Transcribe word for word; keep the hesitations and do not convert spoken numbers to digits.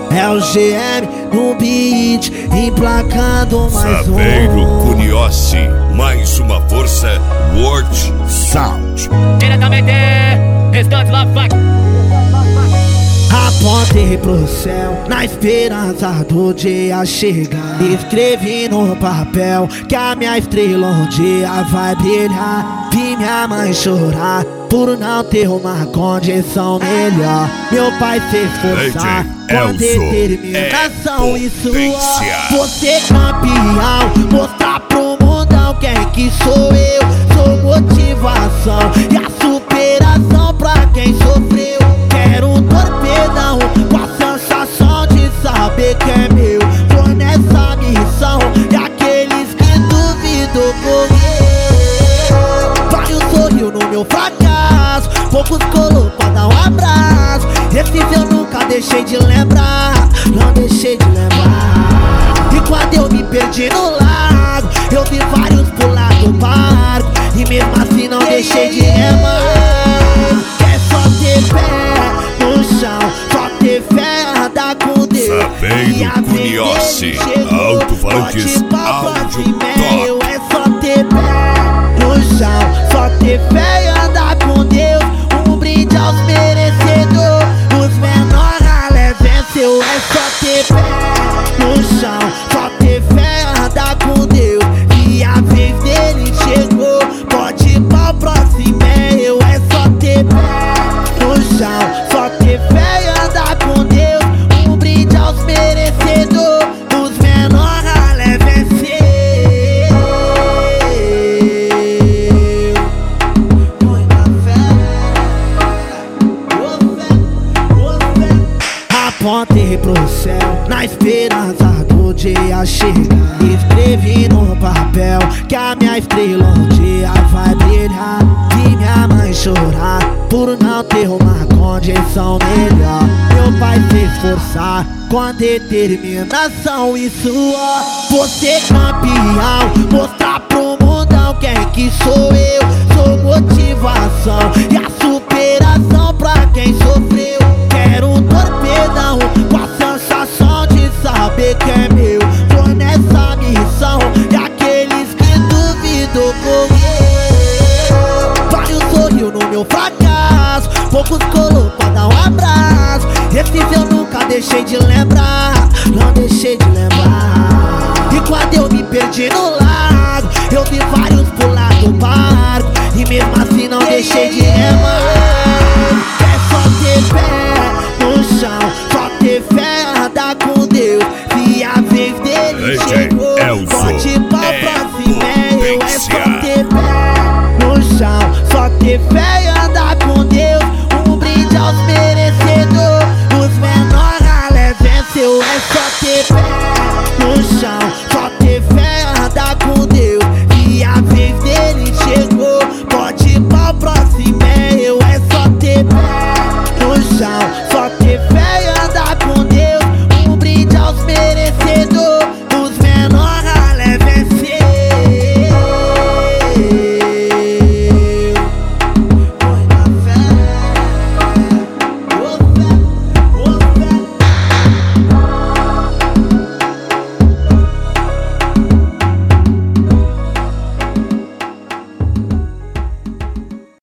É o G M no beat, emplacando mais um. Saveiro Cuniossi, mais uma força, World Sound. Diretamente, restante lá, vai. Apontei pro céu, na esperança do dia chegar. Escrevi no papel que a minha estrela um dia vai brilhar. Vi minha mãe chorar por não ter uma condição melhor. Meu pai se esforçar com determinação e suor. Você campeão, mostrar pro mundão quem que sou eu. Sou motivação e a superação pra quem sofreu. Quero um torpedão com a sensação de saber que é meu. Tô nessa missão e aqueles que duvidam correr. Vários sorriu no meu fracasso, poucos colou pra dar um abraço. Esses eu nunca deixei de lembrar, não deixei de lembrar. E quando eu me perdi no lago, eu vi vários pular do barco, e mesmo assim não deixei de remar. É só ter fé no chão, só ter fé, andar com Deus. Saveiro Cuniossi, alto-falantes, áudio top. É só ter fé no chão, só ter fé e andar com Deus. Um brinde aos merecedores, os menores ralé venceu. É só ter fé no chão, só ter fé e andar com Deus. E a vez dele chegou, pode ir pra próxima, é eu. É só ter fé no chão, só ter fé e andar com Deus. Um brinde aos merecedores, os menores ralé venceu. Muita fé, ô fé, ô fé. Apontei pro céu, na esperança do dia chegar. Escrevi no papel que a minha estrela um dia vai brilhar. Vi minha mãe chorar por não ter uma condição melhor. Meu pai se esforçar com determinação e suor. Você campeão, mostrar pro mundão quem que sou eu. Sou motivação e a superação pra quem sofreu. Quero um torpedão com a sensação de saber que é meu. Tô nessa missão e aqueles que duvidam correr. Vários sorriu no meu fracasso, poucos colou pra dar um abraço. Esses eu nunca deixei de lembrar, não deixei de lembrar. E quando eu me perdi no lago, eu vi vários pular do barco, e mesmo assim não deixei de remar. É só ter fé no chão, só ter fé, andar com Deus. E a vez dele chegou, pode ir pra próxima, é eu. É só ter fé no chão, só ter fé.